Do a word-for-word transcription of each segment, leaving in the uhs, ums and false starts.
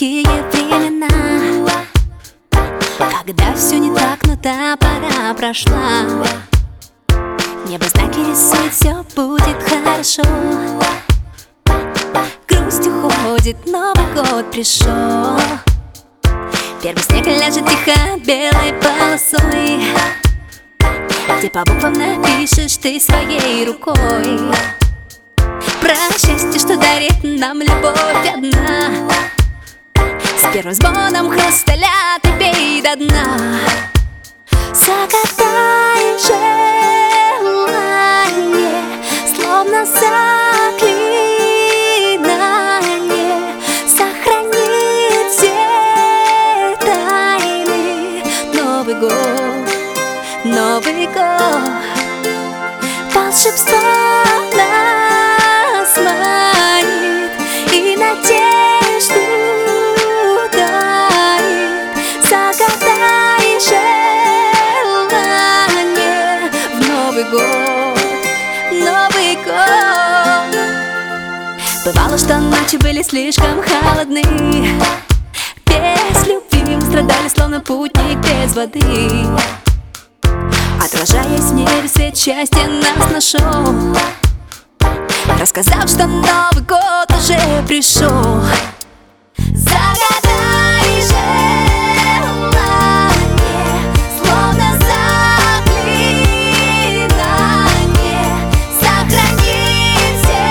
такие времена, когда все не так, но та пора прошла. Небо знаки рисует, все будет хорошо. Грусть уходит, Новый год пришел. Первый снег ляжет тихо белой полосой, где по буквам напишешь ты своей рукой про счастье, что дарит нам любовь одна. С первым звоном хрусталя ты пей до дна. Загадай желание, словно заклинание, сохранит все тайны. Новый год, Новый год, волшебство нас манит и надежду дарит. Загадай желание в Новый год, Новый год. Бывало, что ночи были слишком холодны, без любви мы страдали, словно путник без воды. Отражаясь в небе, свет счастья нас нашел, рассказав, что Новый год уже пришел. Загадай желание, словно заклинание, сохранит все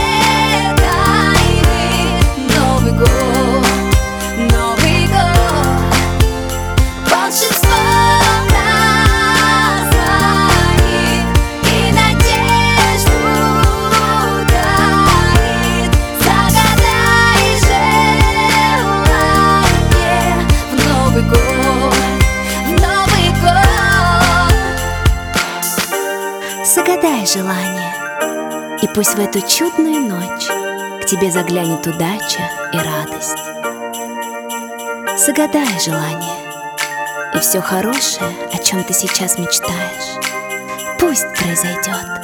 тайны. Новый год, Новый год, волшебство загадай желание, и пусть в эту чудную ночь к тебе заглянет удача и радость. Загадай желание, и все хорошее, о чем ты сейчас мечтаешь, пусть произойдет.